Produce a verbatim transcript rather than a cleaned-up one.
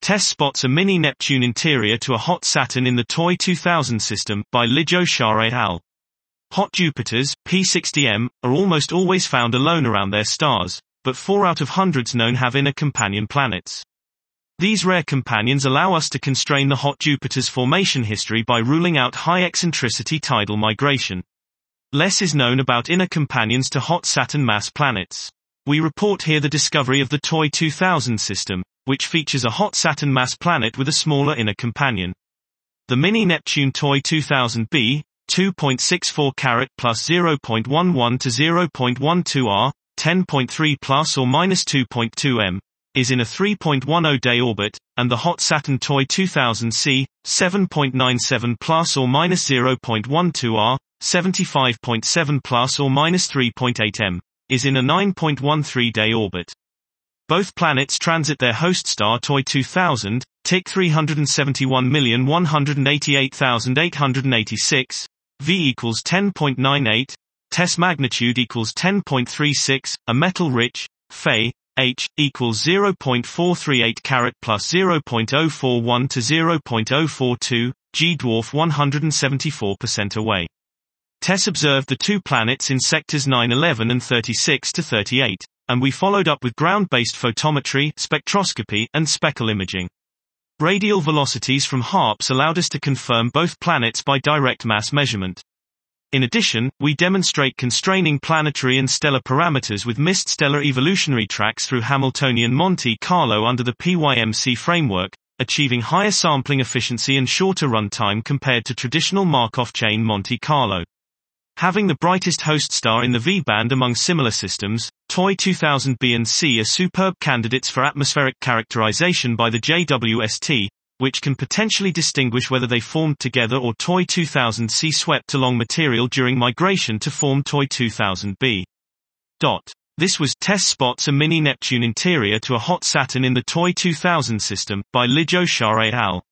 TESS spots a mini-Neptune interior to a hot Saturn in the T O I two thousand system, by Lijo Shah et al. Hot Jupiters, P sixty M, are almost always found alone around their stars, but four out of hundreds known have inner companion planets. These rare companions allow us to constrain the hot Jupiter's formation history by ruling out high-eccentricity tidal migration. Less is known about inner companions to hot Saturn mass planets. We report here the discovery of the T O I two thousand system, which features a hot Saturn mass planet with a smaller inner companion. The mini-Neptune T O I two thousand b, two point six four carat plus zero point one one to zero point one two R, ten point three plus or minus two point two m, is in a three point one zero day orbit, and the hot Saturn T O I two thousand c, seven point nine seven plus or minus zero point one two R, seventy-five point seven plus or minus three point eight m, is in a nine point one three day orbit. Both planets transit their host star T O I two thousand, tick three hundred seventy-one million one hundred eighty-eight thousand eight hundred eighty-six, V equals ten point nine eight, TESS magnitude equals ten point three six, a metal-rich, Fe, H, equals zero point four three eight carat plus zero point zero four one to zero point zero four two, G dwarf one hundred seventy-four percent away. TESS observed the two planets in sectors nine eleven and thirty-six to thirty-eight, and we followed up with ground-based photometry, spectroscopy, and speckle imaging. Radial velocities from HARPS allowed us to confirm both planets by direct mass measurement. In addition, we demonstrate constraining planetary and stellar parameters with missed stellar evolutionary tracks through Hamiltonian Monte Carlo under the P Y M C framework, achieving higher sampling efficiency and shorter runtime compared to traditional Markov chain Monte Carlo. Having the brightest host star in the V-band among similar systems, T O I two thousand b and C are superb candidates for atmospheric characterization by the J W S T, which can potentially distinguish whether they formed together or T O I two thousand c swept along material during migration to form T O I two thousand b. This was TESS spots a mini-Neptune interior to a hot Saturn in the T O I two thousand system, by Lijo Shah et al.